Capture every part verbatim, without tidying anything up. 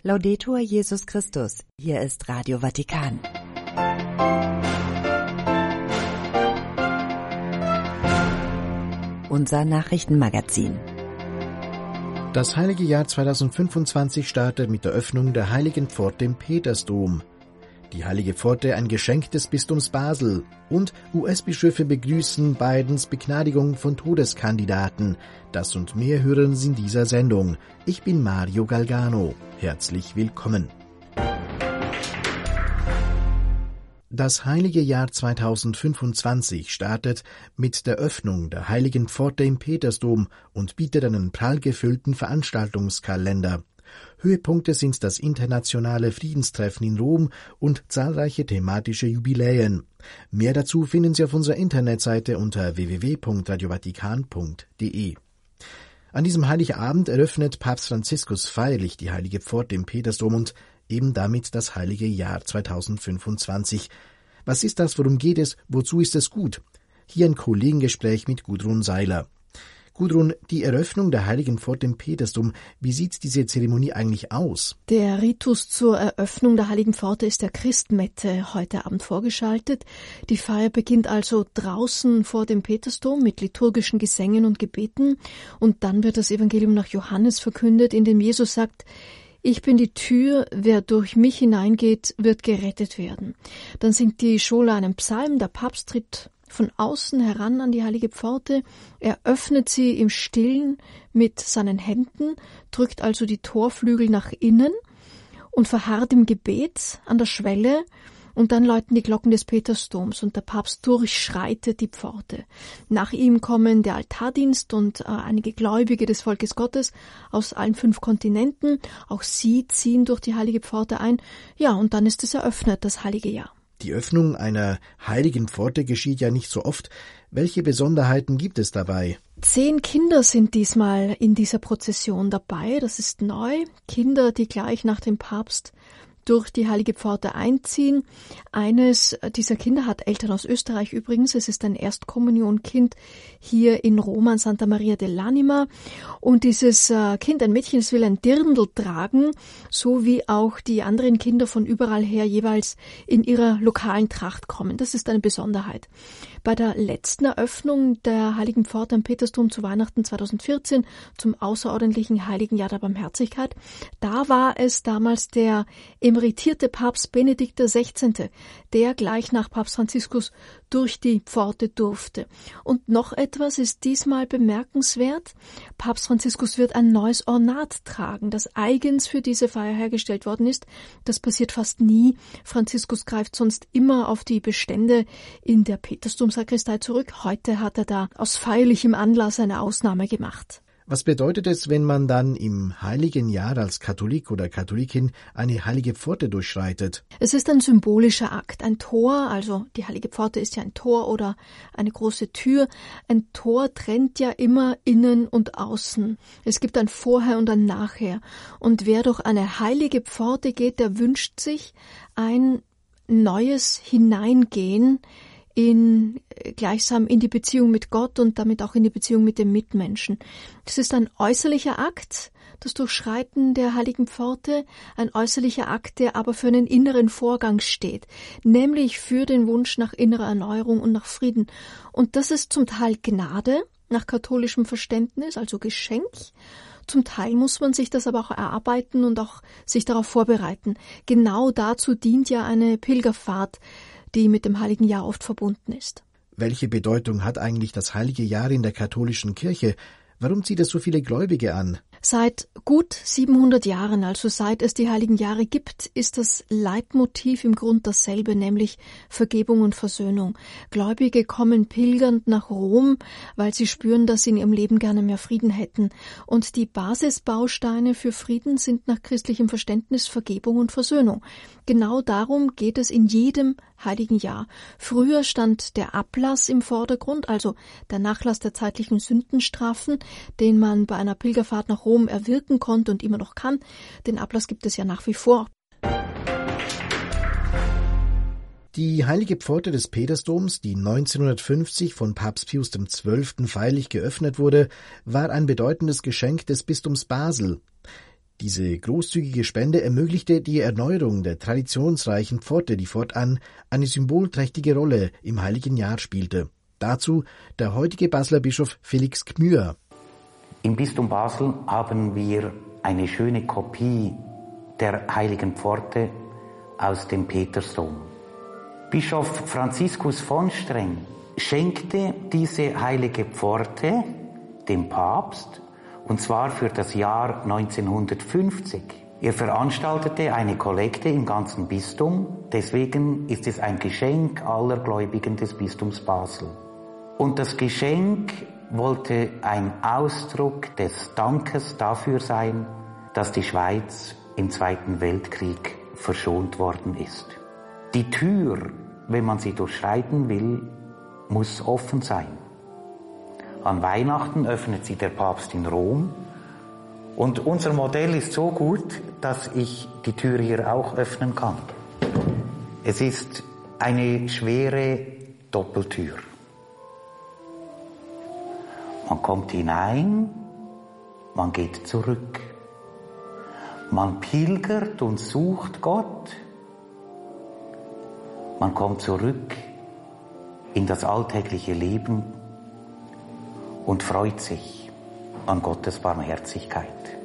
Laudetur Jesus Christus. Hier ist Radio Vatikan. Unser Nachrichtenmagazin. Das heilige Jahr zweitausendfünfundzwanzig startet mit der Öffnung der Heiligen Pforte im Petersdom. Die Heilige Pforte, ein Geschenk des Bistums Basel. Und U S-Bischöfe begrüßen Bidens Begnadigung von Todeskandidaten. Das und mehr hören Sie in dieser Sendung. Ich bin Mario Galgano. Herzlich willkommen. Das heilige Jahr zweitausendfünfundzwanzig startet mit der Öffnung der Heiligen Pforte im Petersdom und bietet einen prall gefüllten Veranstaltungskalender. Höhepunkte sind das internationale Friedenstreffen in Rom und zahlreiche thematische Jubiläen. Mehr dazu finden Sie auf unserer Internetseite unter w w w punkt radio vatikan punkt d e. An diesem Heiligabend eröffnet Papst Franziskus feierlich die Heilige Pforte im Petersdom und eben damit das heilige Jahr zweitausendfünfundzwanzig. Was ist das, worum geht es, wozu ist es gut? Hier ein Kollegengespräch mit Gudrun Seiler. Gudrun, die Eröffnung der Heiligen Pforte im Petersdom, wie sieht diese Zeremonie eigentlich aus? Der Ritus zur Eröffnung der Heiligen Pforte ist der Christmette heute Abend vorgeschaltet. Die Feier beginnt also draußen vor dem Petersdom mit liturgischen Gesängen und Gebeten und dann wird das Evangelium nach Johannes verkündet, in dem Jesus sagt: Ich bin die Tür, wer durch mich hineingeht, wird gerettet werden. Dann singt die Schola einen Psalm, der Papst tritt von außen heran an die Heilige Pforte, er öffnet sie im Stillen mit seinen Händen, drückt also die Torflügel nach innen und verharrt im Gebet an der Schwelle, und dann läuten die Glocken des Petersdoms und der Papst durchschreitet die Pforte. Nach ihm kommen der Altardienst und äh, einige Gläubige des Volkes Gottes aus allen fünf Kontinenten. Auch sie ziehen durch die Heilige Pforte ein. Ja, und dann ist es eröffnet, das heilige Jahr. Die Öffnung einer heiligen Pforte geschieht ja nicht so oft. Welche Besonderheiten gibt es dabei? Zehn Kinder sind diesmal in dieser Prozession dabei. Das ist neu. Kinder, die gleich nach dem Papst durch die Heilige Pforte einziehen. Eines dieser Kinder hat Eltern aus Österreich übrigens. Es ist ein Erstkommunionkind hier in Rom an Santa Maria dell'Anima. Und dieses Kind, ein Mädchen, es will ein Dirndl tragen, so wie auch die anderen Kinder von überall her jeweils in ihrer lokalen Tracht kommen. Das ist eine Besonderheit. Bei der letzten Eröffnung der Heiligen Pforte am Petersdom zu Weihnachten zweitausendvierzehn, zum außerordentlichen Heiligen Jahr der Barmherzigkeit, da war es damals der emeritierte Papst Benedikt der Sechzehnte, der gleich nach Papst Franziskus durch die Pforte durfte. Und noch etwas ist diesmal bemerkenswert. Papst Franziskus wird ein neues Ornat tragen, das eigens für diese Feier hergestellt worden ist. Das passiert fast nie. Franziskus greift sonst immer auf die Bestände in der Petersdomsakristei zurück. Heute hat er da aus feierlichem Anlass eine Ausnahme gemacht. Was bedeutet es, wenn man dann im heiligen Jahr als Katholik oder Katholikin eine heilige Pforte durchschreitet? Es ist ein symbolischer Akt. Ein Tor, also die heilige Pforte ist ja ein Tor oder eine große Tür. Ein Tor trennt ja immer innen und außen. Es gibt ein Vorher und ein Nachher. Und wer durch eine heilige Pforte geht, der wünscht sich ein neues Hineingehen in gleichsam in die Beziehung mit Gott und damit auch in die Beziehung mit dem Mitmenschen. Das ist ein äußerlicher Akt, das Durchschreiten der Heiligen Pforte, ein äußerlicher Akt, der aber für einen inneren Vorgang steht, nämlich für den Wunsch nach innerer Erneuerung und nach Frieden. Und das ist zum Teil Gnade nach katholischem Verständnis, also Geschenk. Zum Teil muss man sich das aber auch erarbeiten und auch sich darauf vorbereiten. Genau dazu dient ja eine Pilgerfahrt, die mit dem Heiligen Jahr oft verbunden ist. Welche Bedeutung hat eigentlich das Heilige Jahr in der katholischen Kirche? Warum zieht es so viele Gläubige an? Seit gut siebenhundert Jahren, also seit es die Heiligen Jahre gibt, ist das Leitmotiv im Grund dasselbe, nämlich Vergebung und Versöhnung. Gläubige kommen pilgernd nach Rom, weil sie spüren, dass sie in ihrem Leben gerne mehr Frieden hätten. Und die Basisbausteine für Frieden sind nach christlichem Verständnis Vergebung und Versöhnung. Genau darum geht es in jedem Heiligen Jahr. Früher stand der Ablass im Vordergrund, also der Nachlass der zeitlichen Sündenstrafen, den man bei einer Pilgerfahrt nach Rom erwirken konnte und immer noch kann. Den Ablass gibt es ja nach wie vor. Die heilige Pforte des Petersdoms, die neunzehnhundertfünfzig von Papst Pius der Zwölfte feierlich geöffnet wurde, war ein bedeutendes Geschenk des Bistums Basel. Diese großzügige Spende ermöglichte die Erneuerung der traditionsreichen Pforte, die fortan eine symbolträchtige Rolle im Heiligen Jahr spielte. Dazu der heutige Basler Bischof Felix Gmür. Im Bistum Basel haben wir eine schöne Kopie der Heiligen Pforte aus dem Petersdom. Bischof Franziskus von Streng schenkte diese heilige Pforte dem Papst, und zwar für das Jahr neunzehnhundertfünfzig. Er veranstaltete eine Kollekte im ganzen Bistum, deswegen ist es ein Geschenk aller Gläubigen des Bistums Basel. Und das Geschenk wollte ein Ausdruck des Dankes dafür sein, dass die Schweiz im Zweiten Weltkrieg verschont worden ist. Die Tür, wenn man sie durchschreiten will, muss offen sein. An Weihnachten öffnet sie der Papst in Rom. Und unser Modell ist so gut, dass ich die Tür hier auch öffnen kann. Es ist eine schwere Doppeltür. Man kommt hinein, man geht zurück. Man pilgert und sucht Gott. Man kommt zurück in das alltägliche Leben und freut sich an Gottes Barmherzigkeit.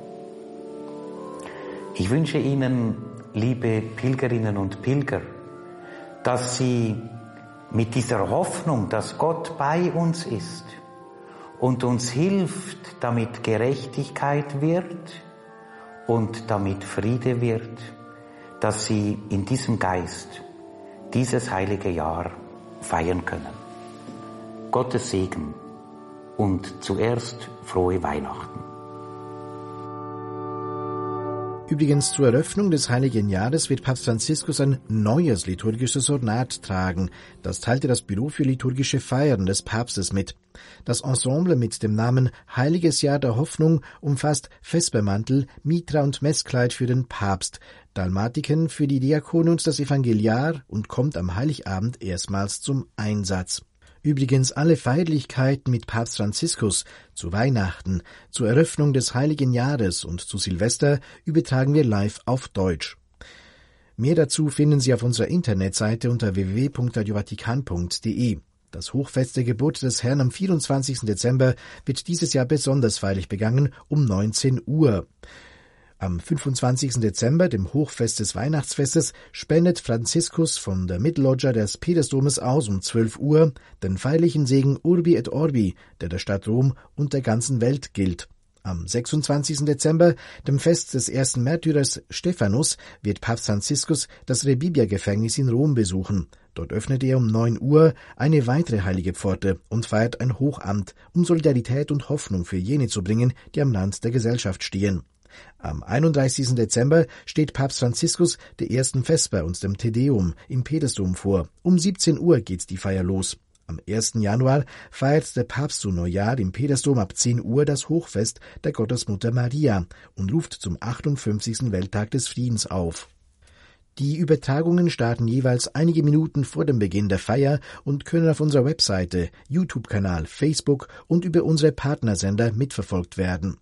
Ich wünsche Ihnen, liebe Pilgerinnen und Pilger, dass Sie mit dieser Hoffnung, dass Gott bei uns ist und uns hilft, damit Gerechtigkeit wird und damit Friede wird, dass Sie in diesem Geist dieses heilige Jahr feiern können. Gottes Segen und zuerst frohe Weihnachten. Übrigens zur Eröffnung des Heiligen Jahres wird Papst Franziskus ein neues liturgisches Ornat tragen. Das teilte das Büro für liturgische Feiern des Papstes mit. Das Ensemble mit dem Namen Heiliges Jahr der Hoffnung umfasst Vespermantel, Mitra und Messkleid für den Papst, Dalmatiken für die Diakone und das Evangeliar und kommt am Heiligabend erstmals zum Einsatz. Übrigens alle Feierlichkeiten mit Papst Franziskus zu Weihnachten, zur Eröffnung des Heiligen Jahres und zu Silvester übertragen wir live auf Deutsch. Mehr dazu finden Sie auf unserer Internetseite unter w w w punkt radio vatikan punkt d e. Das Hochfest der Geburt des Herrn am vierundzwanzigsten Dezember wird dieses Jahr besonders feierlich begangen um neunzehn Uhr. Am fünfundzwanzigsten Dezember, dem Hochfest des Weihnachtsfestes, spendet Franziskus von der Mittelloggia des Petersdomes aus um zwölf Uhr den feierlichen Segen Urbi et Orbi, der der Stadt Rom und der ganzen Welt gilt. Am sechsundzwanzigsten Dezember, dem Fest des ersten Märtyrers Stephanus, wird Papst Franziskus das Rebibbia-Gefängnis in Rom besuchen. Dort öffnet er um neun Uhr eine weitere heilige Pforte und feiert ein Hochamt, um Solidarität und Hoffnung für jene zu bringen, die am Rand der Gesellschaft stehen. Am einunddreißigsten Dezember steht Papst Franziskus der ersten Vesper und dem Te Deum im Petersdom vor. Um siebzehn Uhr geht die Feier los. Am ersten Januar feiert der Papst zu Neujahr im Petersdom ab zehn Uhr das Hochfest der Gottesmutter Maria und ruft zum achtundfünfzigsten Welttag des Friedens auf. Die Übertragungen starten jeweils einige Minuten vor dem Beginn der Feier und können auf unserer Webseite, YouTube-Kanal, Facebook und über unsere Partnersender mitverfolgt werden.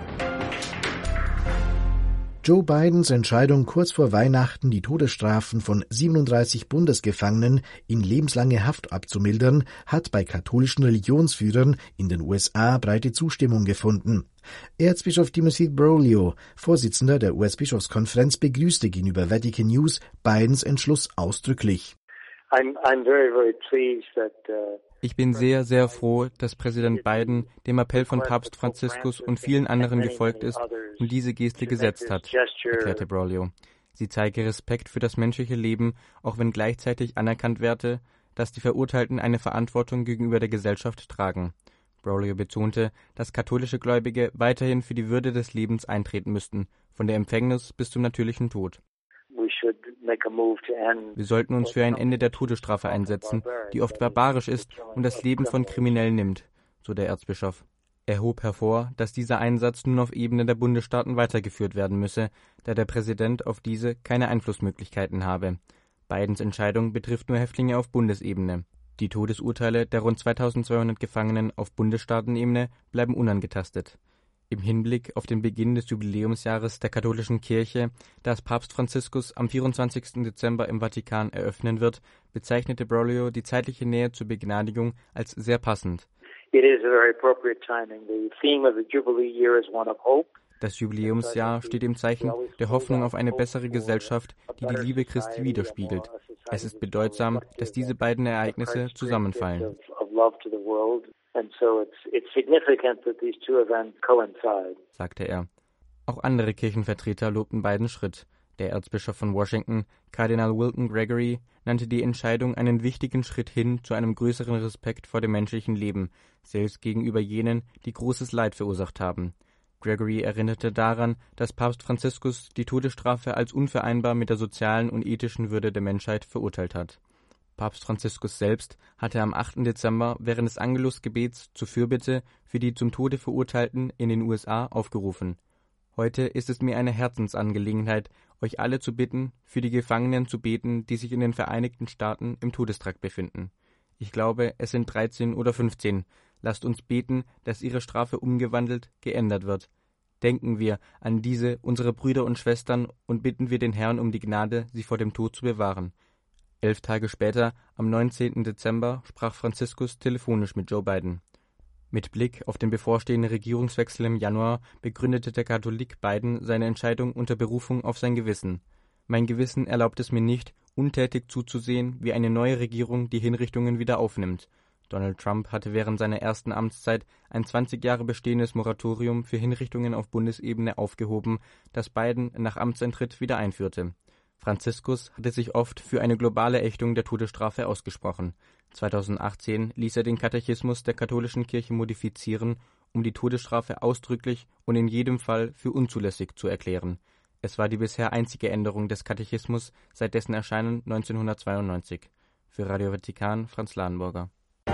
Joe Bidens Entscheidung, kurz vor Weihnachten die Todesstrafen von siebenunddreißig Bundesgefangenen in lebenslange Haft abzumildern, hat bei katholischen Religionsführern in den U S A breite Zustimmung gefunden. Erzbischof Timothy Broglio, Vorsitzender der U S-Bischofskonferenz, begrüßte gegenüber Vatican News Bidens Entschluss ausdrücklich. I'm, I'm very, very pleased that, uh Ich bin sehr, sehr froh, dass Präsident Biden dem Appell von Papst Franziskus und vielen anderen gefolgt ist und diese Geste gesetzt hat, erklärte Broglio. Sie zeige Respekt für das menschliche Leben, auch wenn gleichzeitig anerkannt werde, dass die Verurteilten eine Verantwortung gegenüber der Gesellschaft tragen. Broglio betonte, dass katholische Gläubige weiterhin für die Würde des Lebens eintreten müssten, von der Empfängnis bis zum natürlichen Tod. Wir sollten uns für ein Ende der Todesstrafe einsetzen, die oft barbarisch ist und das Leben von Kriminellen nimmt, so der Erzbischof. Er hob hervor, dass dieser Einsatz nun auf Ebene der Bundesstaaten weitergeführt werden müsse, da der Präsident auf diese keine Einflussmöglichkeiten habe. Bidens Entscheidung betrifft nur Häftlinge auf Bundesebene. Die Todesurteile der rund zweitausendzweihundert Gefangenen auf Bundesstaatenebene bleiben unangetastet. Im Hinblick auf den Beginn des Jubiläumsjahres der katholischen Kirche, das Papst Franziskus am vierundzwanzigsten Dezember im Vatikan eröffnen wird, bezeichnete Broglio die zeitliche Nähe zur Begnadigung als sehr passend. It is a very appropriate timing. The theme of the Jubilee year is one of hope. Das Jubiläumsjahr steht im Zeichen der Hoffnung auf eine bessere Gesellschaft, die die Liebe Christi widerspiegelt. Es ist bedeutsam, dass diese beiden Ereignisse zusammenfallen, sagte er. Auch andere Kirchenvertreter lobten beiden Schritt. Der Erzbischof von Washington, Kardinal Wilton Gregory, nannte die Entscheidung einen wichtigen Schritt hin zu einem größeren Respekt vor dem menschlichen Leben, selbst gegenüber jenen, die großes Leid verursacht haben. Gregory erinnerte daran, dass Papst Franziskus die Todesstrafe als unvereinbar mit der sozialen und ethischen Würde der Menschheit verurteilt hat. Papst Franziskus selbst hatte am achten Dezember während des Angelusgebets zur Fürbitte für die zum Tode Verurteilten in den U S A aufgerufen. Heute ist es mir eine Herzensangelegenheit, euch alle zu bitten, für die Gefangenen zu beten, die sich in den Vereinigten Staaten im Todestrakt befinden. Ich glaube, es sind dreizehn oder fünfzehn. Lasst uns beten, dass ihre Strafe umgewandelt, geändert wird. Denken wir an diese, unsere Brüder und Schwestern, und bitten wir den Herrn um die Gnade, sie vor dem Tod zu bewahren. Elf Tage später, am neunzehnten Dezember, sprach Franziskus telefonisch mit Joe Biden. Mit Blick auf den bevorstehenden Regierungswechsel im Januar begründete der Katholik Biden seine Entscheidung unter Berufung auf sein Gewissen. Mein Gewissen erlaubt es mir nicht, untätig zuzusehen, wie eine neue Regierung die Hinrichtungen wieder aufnimmt. Donald Trump hatte während seiner ersten Amtszeit ein zwanzig Jahre bestehendes Moratorium für Hinrichtungen auf Bundesebene aufgehoben, das Biden nach Amtsantritt wieder einführte. Franziskus hatte sich oft für eine globale Ächtung der Todesstrafe ausgesprochen. zweitausendachtzehn ließ er den Katechismus der katholischen Kirche modifizieren, um die Todesstrafe ausdrücklich und in jedem Fall für unzulässig zu erklären. Es war die bisher einzige Änderung des Katechismus seit dessen Erscheinen neunzehnhundertzweiundneunzig. Für Radio Vatikan, Franz Ladenburger.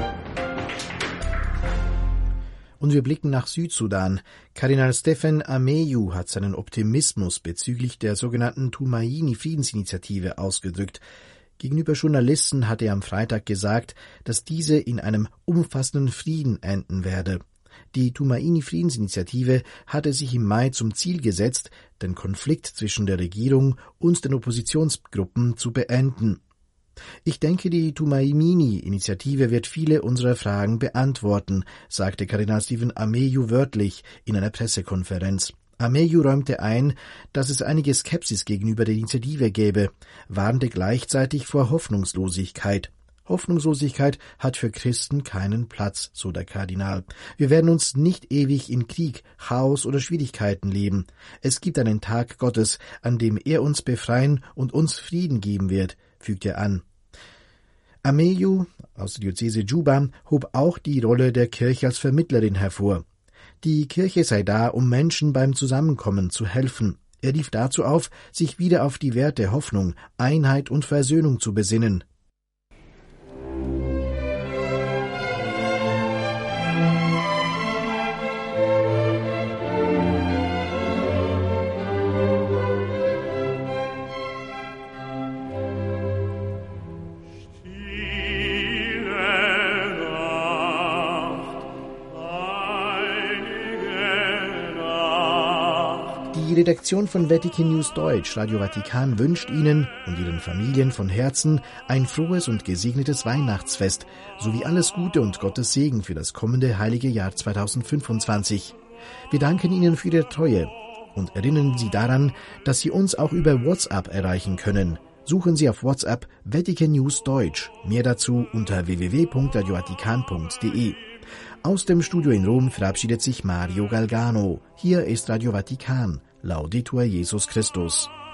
Und wir blicken nach Südsudan. Kardinal Stephen Ameyu hat seinen Optimismus bezüglich der sogenannten Tumaini-Friedensinitiative ausgedrückt. Gegenüber Journalisten hat er am Freitag gesagt, dass diese in einem umfassenden Frieden enden werde. Die Tumaini-Friedensinitiative hatte sich im Mai zum Ziel gesetzt, den Konflikt zwischen der Regierung und den Oppositionsgruppen zu beenden. Ich denke, die Tumaini-Initiative wird viele unserer Fragen beantworten, sagte Kardinal Stephen Ameyu wörtlich in einer Pressekonferenz. Ameyu räumte ein, dass es einige Skepsis gegenüber der Initiative gäbe, warnte gleichzeitig vor Hoffnungslosigkeit. Hoffnungslosigkeit hat für Christen keinen Platz, so der Kardinal. Wir werden uns nicht ewig in Krieg, Chaos oder Schwierigkeiten leben. Es gibt einen Tag Gottes, an dem er uns befreien und uns Frieden geben wird, fügt er an. Ameyu aus der Diözese Juba hob auch die Rolle der Kirche als Vermittlerin hervor. Die Kirche sei da, um Menschen beim Zusammenkommen zu helfen. Er rief dazu auf, sich wieder auf die Werte Hoffnung, Einheit und Versöhnung zu besinnen. Die Redaktion von Vatican News Deutsch, Radio Vatikan, wünscht Ihnen und Ihren Familien von Herzen ein frohes und gesegnetes Weihnachtsfest sowie alles Gute und Gottes Segen für das kommende heilige Jahr zweitausendfünfundzwanzig. Wir danken Ihnen für Ihre Treue und erinnern Sie daran, dass Sie uns auch über WhatsApp erreichen können. Suchen Sie auf WhatsApp Vatican News Deutsch. Mehr dazu unter w w w punkt radio vatikan punkt d e. Aus dem Studio in Rom verabschiedet sich Mario Galgano. Hier ist Radio Vatikan. Laudetur Jesus Christus.